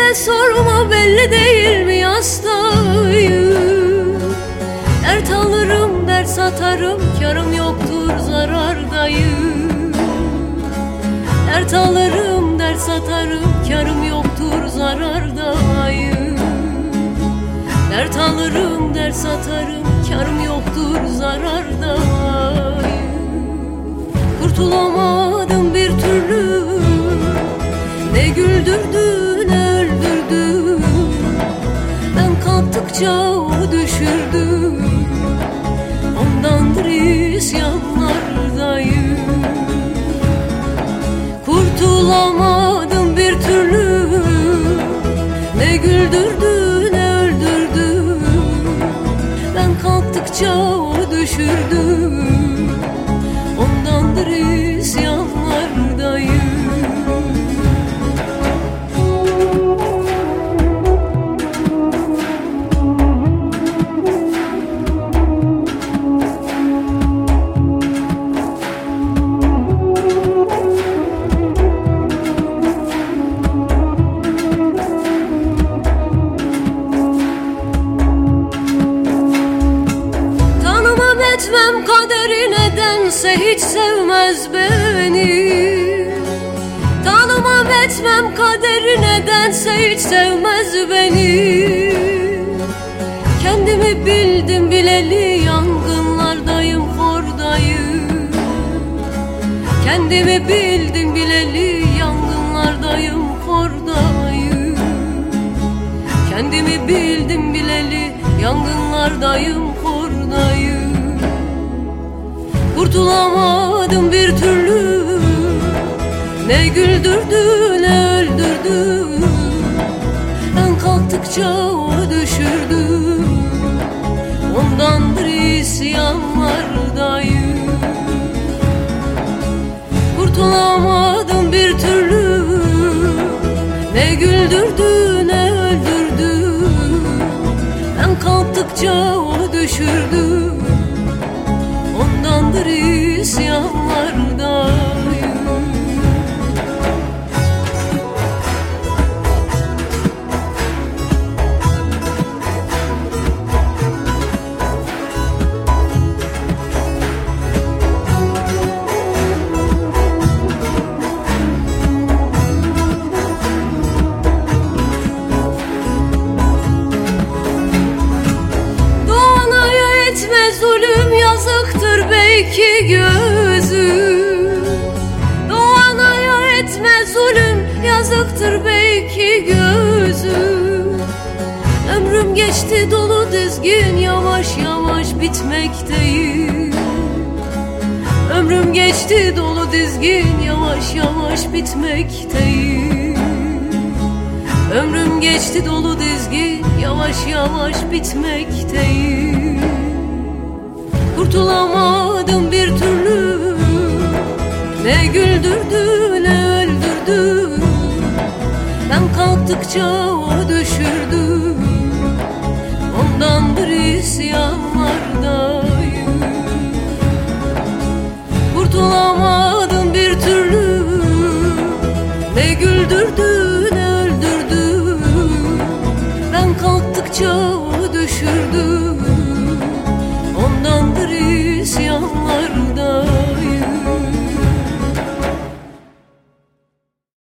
de sorma, belli değil mi hastayım. Dert alırım, dert satarım, karım yoktur, zarardayım. Dert alırım, dert satarım, karım yoktur, zarardayım. Dert alırım, dert satarım, karım yoktur, zarardayım. Kurtulamadım bir türlü, ne güldürdü ne öldürdü. Ben kalktıkça o düşürdü, ondandır isyanlardayım. Kurtulamadım bir türlü, ne güldürdü ne öldürdü. Ben kalktıkça o düşürdü, ondandır isyanlardayım. Etmem kaderi, nedense hiç sevmez beni. Tanımam etmem kaderi, nedense hiç sevmez beni. Kendimi bildim bileli, yangınlardayım, hordayım. Kendimi bildim bileli, yangınlardayım, hordayım. Kendimi bildim bileli, yangınlardayım, hordayım. Kurtulamadım bir türlü, ne güldürdü ne öldürdü. Ben kalktıkça o düşürdü, ondandır isyanlardayım. Kurtulamadım bir türlü, ne güldürdü ne öldürdü. Ben kalktıkça o düşürdü, ondandır isyanlardayım. Doğanaya etme zulüm, yazıktır belki gözüm. Doğanaya etme zulüm, yazıktır belki gözüm. Ömrüm geçti dolu dizgin, yavaş yavaş bitmekteyim. Ömrüm geçti dolu dizgin, yavaş yavaş bitmekteyim. Ömrüm geçti dolu dizgin, yavaş yavaş bitmekteyim. Kurtulamadım bir türlü, ne güldürdü ne öldürdü. Ben kalktıkça o düşürdü, ondandır isyanlardayım. Kurtulamadım bir türlü, ne güldürdü ne öldürdü. Ben kalktıkça